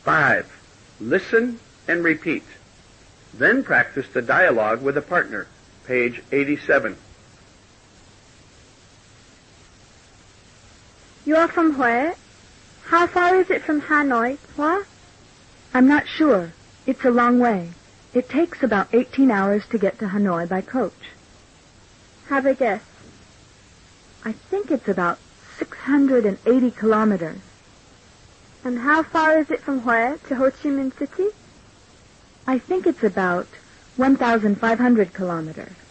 5. Listen and repeat. Then practice the dialogue with a partner. Page 87. You are from where? How far is it from Hanoi? What? I'm not sure. It's a long way. It takes about 18 hours to get to Hanoi by coach. Have a guess. I think it's about 680 kilometers. And how far is it from where to Ho Chi Minh City? I think it's about 1,500 kilometers.